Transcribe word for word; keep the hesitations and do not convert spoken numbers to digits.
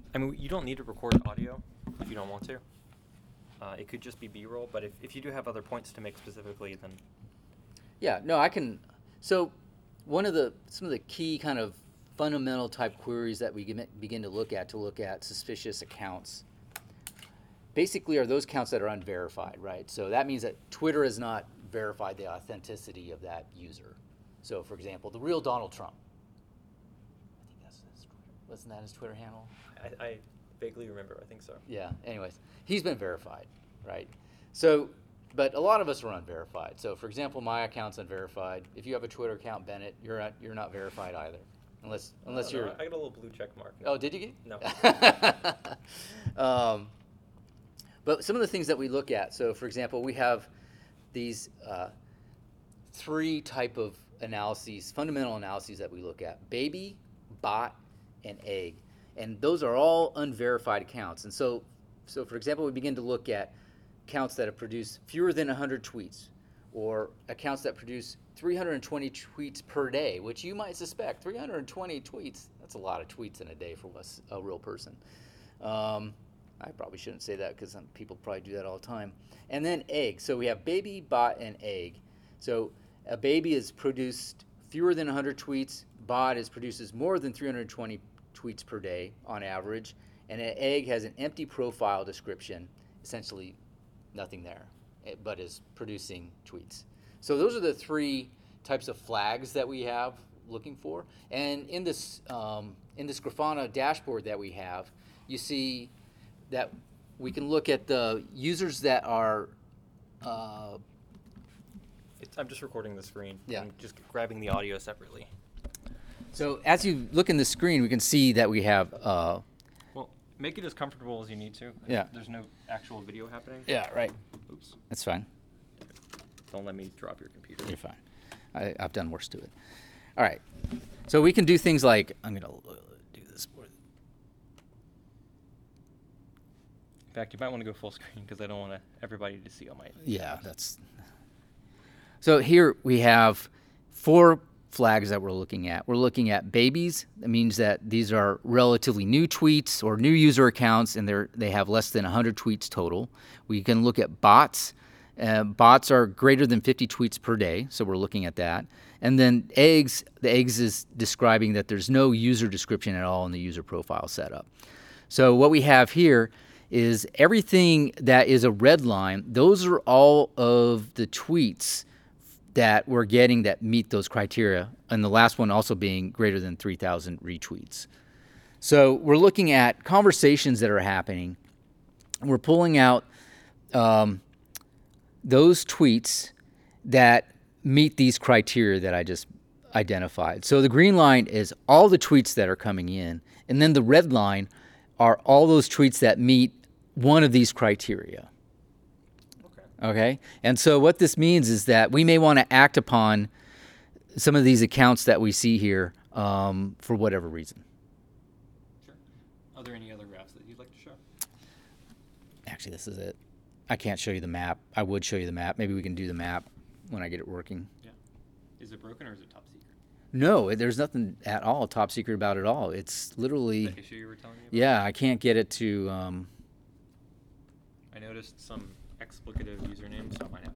I mean, you don't need to record audio if you don't want to. Uh, it could just be B-roll, but if, if you do have other points to make specifically, then Yeah, no, I can. So, one of the some of the key kind of fundamental type queries that we gem- begin to look at to look at suspicious accounts, basically, are those accounts that are unverified, right? So that means that Twitter has not verified the authenticity of that user. So, for example, the real Donald Trump. I think that's his Twitter. Wasn't that his Twitter handle? I, I vaguely remember. I think so. Yeah. Anyways, he's been verified, right? So, but a lot of us are unverified. So, for example, my account's unverified. If you have a Twitter account, Bennett, you're not, you're not verified either, unless unless No, no, you're. I got a little blue check mark. Oh, did you get? No. um, but some of the things that we look at. So, for example, we have these uh, three type of analyses, fundamental analyses that we look at: baby, bot, and egg. And those are all unverified accounts. And so, so for example, we begin to look at accounts that have produced fewer than one hundred tweets, or accounts that produce three hundred twenty tweets per day, which you might suspect three hundred twenty tweets, that's a lot of tweets in a day for us, a real person. Um, I probably shouldn't say that because people probably do that all the time. And then egg. So we have baby, bot, and egg. So a baby is produced fewer than one hundred tweets. Bot is produces more than three hundred twenty tweets per day on average. And an egg has an empty profile description, essentially nothing there, but is producing tweets. So those are the three types of flags that we have looking for. And in this um, in this Grafana dashboard that we have, you see that we can look at the users that are. Uh, It's, I'm just recording the screen. Yeah. I'm just grabbing the audio separately. so as you look in the screen, we can see that we have. Uh, Well, make it as comfortable as you need to. Yeah. There's no actual video happening. yeah, right. Oops. That's fine. Don't let me drop your computer. You're fine. I, I've done worse to it. All right. So we can do things like I'm gonna uh, do this. For In fact, you might want to go full screen because I don't want everybody to see all my. Yeah, that's. So here we have four flags that we're looking at. We're looking at babies. That means that these are relatively new tweets or new user accounts, and they're they have less than one hundred tweets total. We can look at bots. Uh, bots are greater than fifty tweets per day, so we're looking at that. And then eggs, the eggs is describing that there's no user description at all in the user profile setup. So what we have here is everything that is a red line, those are all of the tweets that we're getting that meet those criteria, and the last one also being greater than three thousand retweets. So we're looking at conversations that are happening. We're pulling out um, those tweets that meet these criteria that I just identified. So the green line is all the tweets that are coming in, and then the red line are all those tweets that meet one of these criteria. Okay. Okay? And so what this means is that we may want to act upon some of these accounts that we see here um, for whatever reason. Sure. Are there any other graphs that you'd like to show? Actually, this is it. I can't show you the map. I would show you the map. Maybe we can do the map when I get it working. Yeah. Is it broken or is it top secret? No, there's nothing at all top secret about it all. It's literally, That issue you were telling me about? yeah, I can't get it to, um, I noticed some explicative username, so I might have